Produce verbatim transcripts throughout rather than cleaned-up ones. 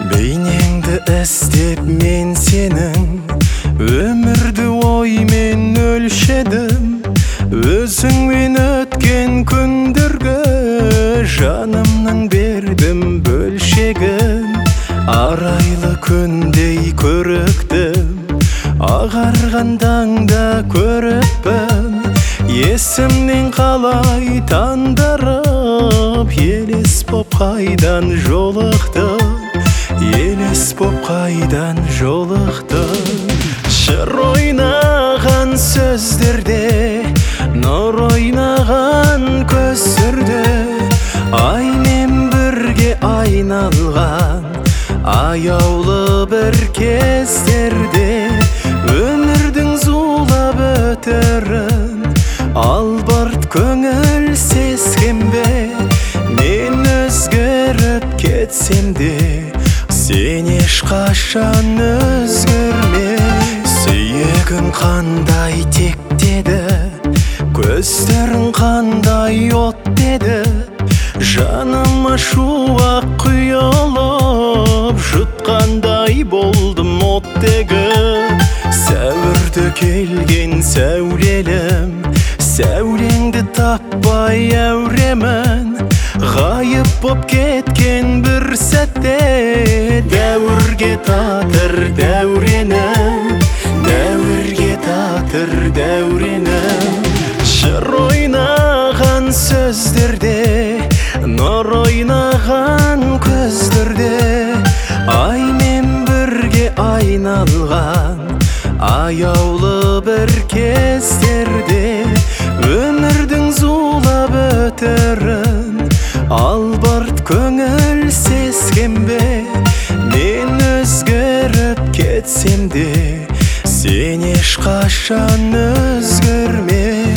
Бейнеңді іздеп мен сенің, өмірді оймен өлшедім. Өзіңмен өткен күндерге жанымның бердім бөлшегін. Арайлы күндей көріктім, ағарған таңда көріппін. Есімнен қалай таңдарып, елес боп қайдан жолықтым, елес боп қайдан жолықтым. Жыр ойнаған сөздерде, нұр ойнаған көздерде, аймен бірге айналған аяулы бір кездерде, өмірдің зулап өтерін албырт көңіл сезгенбе. Мен өзгеріп кетсем де, сен ешқашан өзгерме. Сүйегің қандай тектеді, көздерің қандай от деді. Жаныма шуақ құйылып, жұтқандай болдым оттегі. Сәуірді келген сәулелім, сәулеңді таппай әуремін. Ғайып боп кеткен бір сәтте, дәуірге татыр дәуренім, дәуірге татыр дәуренім. Жыр ойнаған сөздерде, нұр ойнаған көздерде, аймен бірге айналған аяулы бір кездерде, өмірдің зулап өтерін албырт көңіл сезгенбе. Мен өзгеріп кетсем де, сен ешқашан өзгерме.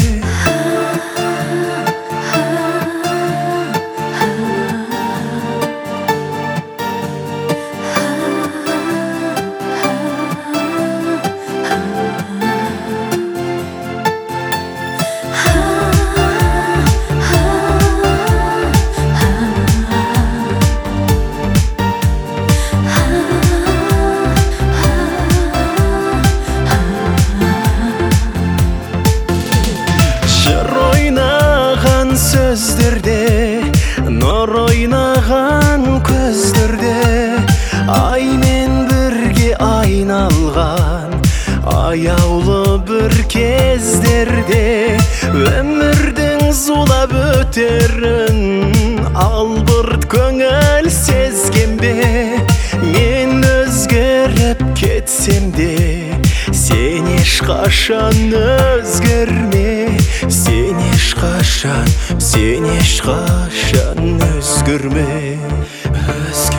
Сөздерде, нұр ойнаған көздерде, аймен бірге айналған аяулы бір кездерде, өмірдің зулап өтерін албырт көңіл сезгенбе. Мен өзгеріп кетсем де, сен ешқашан өзгерме. Сен ешқашан, сен ешқашан өзгерме.